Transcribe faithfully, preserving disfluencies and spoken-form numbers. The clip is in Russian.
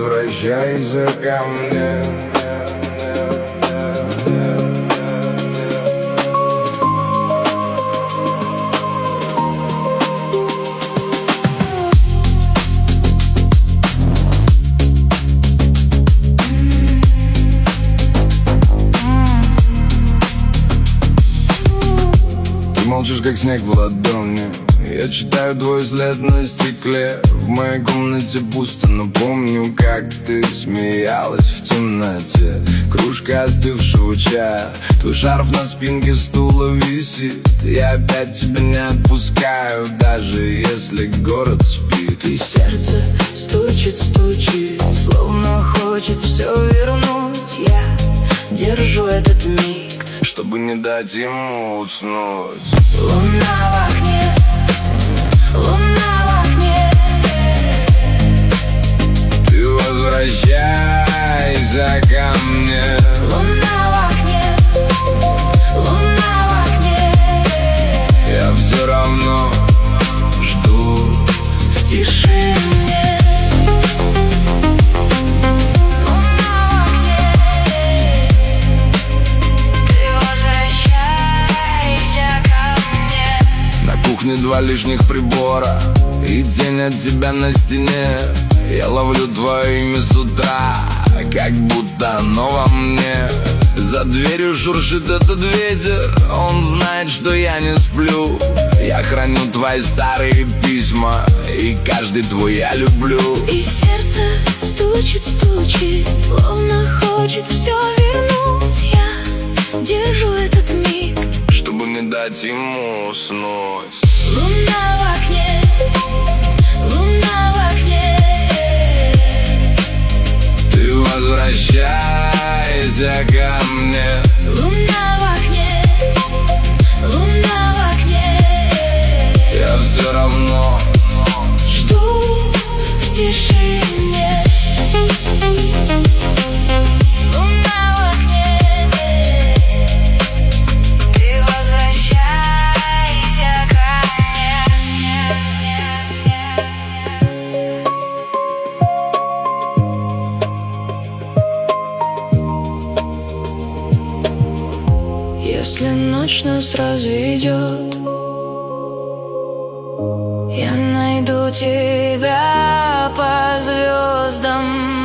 возвращайся ко мне. Молчишь, как снег в ладони. Я читаю твой след на стекле. В моей комнате пусто, но помню, как ты смеялась в темноте. Кружка остывшего чая, твой шарф на спинке стула висит. Я опять тебя не отпускаю, даже если город спит. И сердце стучит, стучит, словно хочет все вернуть. Я держу этот миг, чтобы не дать ему уснуть. Луна в окне, луна в окне. Ты возвращайся ко мне. Луна в окне, луна в окне. Я все равно жду в тишине. Два лишних прибора и тень от тебя на стене. Я ловлю твое имя с утра, как будто оно во мне. За дверью шуршит этот ветер, он знает, что я не сплю. Я храню твои старые письма, и каждый твой я люблю. И сердце стучит, стучит, словно хочет все вернуть. Я держу этот миг, чтобы не дать ему уснуть. Луна в окне, луна в окне. Ты возвращайся ко мне. Луна в окне, луна в окне. Я все равно жду в тишине. Если ночь нас разведет, я найду тебя по звездам.